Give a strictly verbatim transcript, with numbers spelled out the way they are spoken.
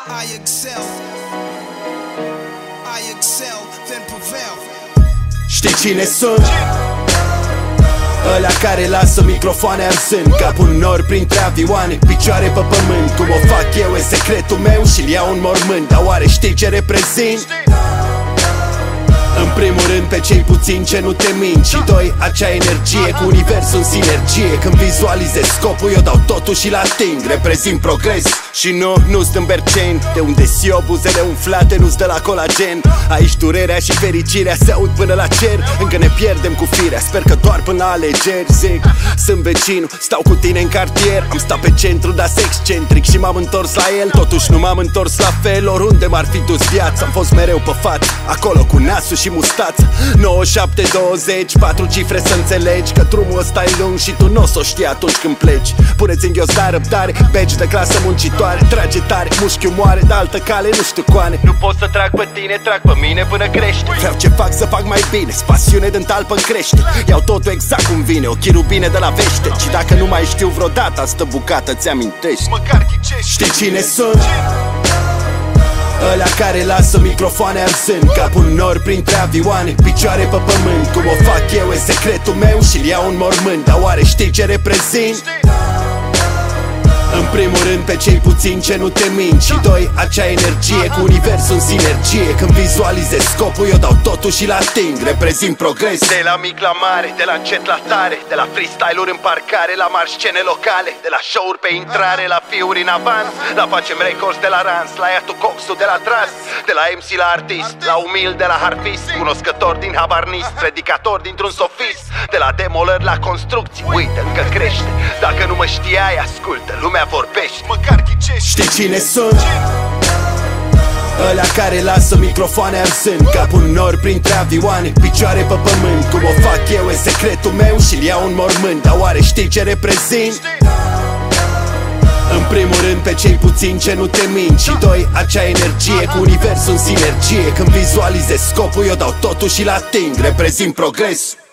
I excel, I excel, then prevail. Știi cine sunt? Ălea care lasă microfoane arzând capul nor printre avioane, picioare pe pământ. Cum o fac eu e secretul meu și-l iau în mormânt. Dar oare știi ce reprezint? În primul rând pe cei puțini ce nu te mint. Și doi, acea energie cu universul în sinergie. Când vizualizez scopul eu dau totul și-l ating. Reprezint progres și nu, nu-s din Berceni, de unde si eu buzele umflate nu-s de la colagen. Aici durerea și fericirea se aud până la cer. Încă ne pierdem cu firea, sper că doar până la alegeri. Zic, sunt vecinul, stau cu tine în cartier. Am stat pe centru, dar excentric și m-am întors la el. Totuși nu m-am întors la fel, oriunde m-ar fi dus viața. Am fost mereu pe față, acolo cu nasul și mustața. Nouă șapte douăzeci, patru cifre să înțelegi că drumul ăsta e lung și tu n-o s-o știi atunci când pleci. Puneți în ghiozda răbdare, beci de clasă muncitoare. Trage tare, mușchi moare, de altă cale nu știu coane. Nu pot să trag pe tine, trag pe mine până crește. Vreau ce fac să fac mai bine, spasiune din talpă crește. Iau totul exact cum vine, ochii rubine de la vește. Și dacă nu mai știu vreodată, asta bucată ți-amintești. Măcar ghicești. Știi cine sunt? Ălea care lasă microfoane arzând capul nor printre avioane, picioare pe pământ. Cum o fac eu e secretul meu și-l iau în mormânt. Dar oare știi ce reprezint? În primul rând pe cei puțini ce nu te mint. Și doi, acea energie cu universul în sinergie. Când vizualizez scopul eu dau totul și-l ating. Reprezint progres. De la mic la mare, de la încet la tare, de la freestyle-uri în parcare, la mari scene locale, de la show-uri pe intrare, la fiuri în avans, la facem records de la Rans, la iatul Coxul de la Tras, de la M C la artist, la umil de la harfist, cunoscător din habarnist, predicator dintr-un sofist, de la demolări la construcții. Uite, încă crește. Dacă nu mă știai, ascultă, lumea vorbești. Măcar ghicești. Știi cine sunt? Ălea care lasă microfoane arzând capul nor printre avioane, picioare pe pământ. Cum o fac eu e secretul meu și-l iau în mormânt. Dar oare știi ce reprezint? În primul rând pe cei puțini ce nu te mint. Și doi, acea energie cu universul în sinergie. Când vizualizez scopul eu dau totul și-l ating. Reprezint progres.